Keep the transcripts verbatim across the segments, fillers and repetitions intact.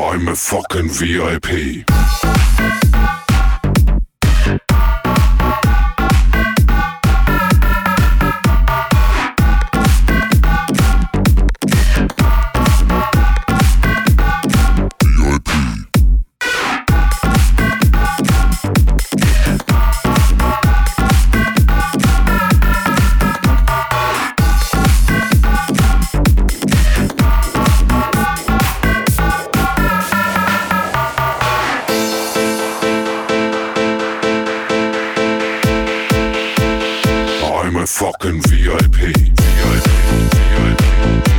I'm a fucking V I P. I'm a fucking V I P. V I P. V I P.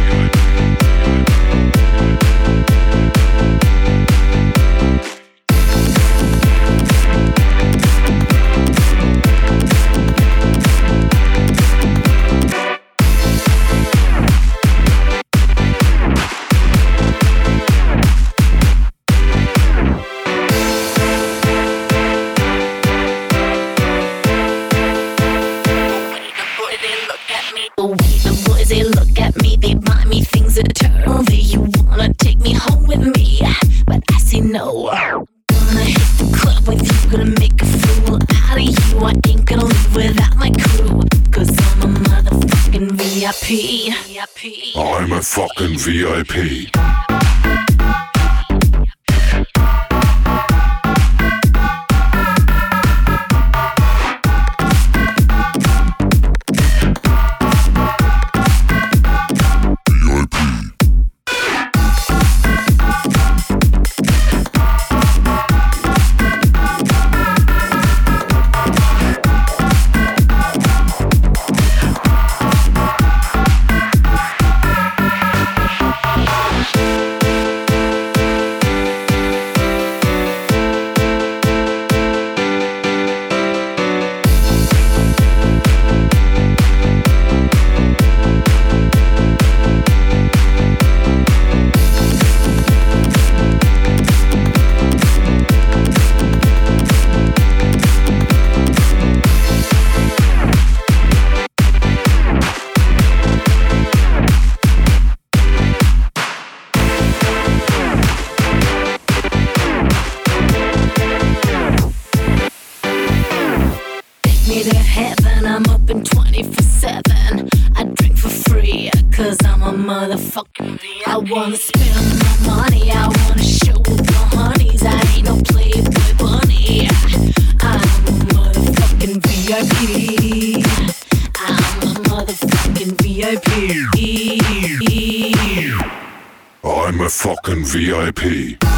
The way the boys, they look at me, they buy me things eternal. You wanna take me home with me, but I say no. Gonna hit the club with you, gonna make a fool out of you. I ain't gonna leave without my crew, cause I'm a motherfucking V I P. I'm a fucking V I P. Me to heaven, I'm open twenty-four seven. I drink for free, cause I'm a motherfucking V I P. I wanna spend my money, I wanna show with my honeys. I ain't no playboy bunny, I'm a motherfucking V I P. I'm a motherfucking V I P. I'm a fucking V I P.